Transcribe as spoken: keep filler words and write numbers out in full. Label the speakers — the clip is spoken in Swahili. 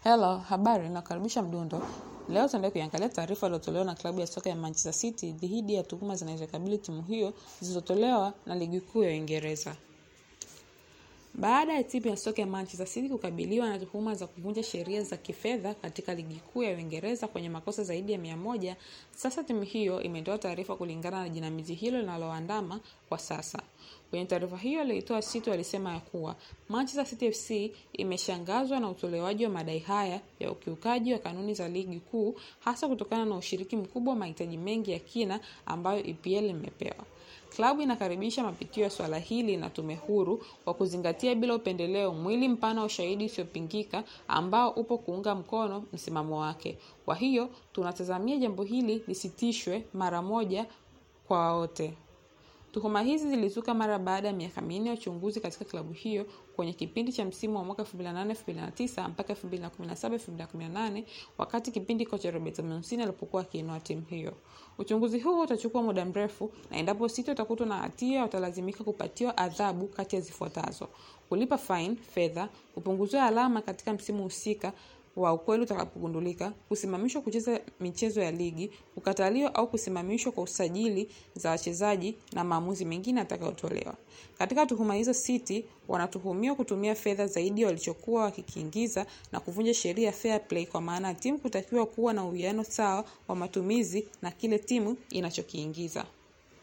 Speaker 1: Hello, habari na karibisha Mdundo. Leo tunaenda kuangalia taarifa iliyotolewa na klabu ya soka ya Manchester City dhidi ya tuhuma zinazokabili timu hiyo zilizotolewa na ligi kuu ya Uingereza. Baada ya timu ya soka ya Manchester City kukabiliwa na tuhuma za kuvunja sheria za kifedha katika ligi kuu ya Uingereza kwenye makosa zaidi ya mia moja, sasa timu hiyo imetoa taarifa kulingana na jinamizi hilo linaloandama kwa sasa. Kwenye taarifa hiyo iliyotoa City walisema ya kuwa Manchester City F C imeshangazwa na utolewaji wa madai haya ya ukiukaji wa kanuni za ligi kuu, hasa kutokana na ushiriki mkubwa wa mahitaji mengi ya kina ambayo E P L imepewa. Klabu inakaribisha mapitio ya swala hili na tume huru kwa kuzingatia bila upendeleo mwili mpana wa ushahidi usiopingika ambao upo kuunga mkono msimamo wake. Kwa hiyo tunatazamia jambo hili lisitishwe mara moja kwa wote. Tuhuma hizi zilizuka mara baada ya miaka minne ya uchunguzi katika klabu hiyo kwenye kipindi cha msimu wa mwaka elfu mbili na nane elfu mbili na tisa mpaka elfu mbili na kumi na saba elfu mbili na kumi na nane, wakati kipindi kocha Roberto Mancini alipokuwa akiinua timu hiyo. Uchunguzi huu utachukua muda mrefu na endapo City watakutwa na hatia watalazimika kupatiwa adhabu kati ya zifuatazo: kulipa fine fedha, kupunguzwa alama katika msimu husika wa ukweli utakapogundulika, kusimamishwa kucheza michezo ya ligi, kukataliwa au kusimamishwa kwa usajili za wachezaji na maamuzi mengine atakayotolewa. Katika tuhuma hizo, City wanatuhumiwa kutumia fedha zaidi walichokuwa wakikiingiza na kuvunja sheria ya fair play, kwa maana timu kutakiwa kuwa na uwiano sawa wa matumizi na kile timu inachokiingiza.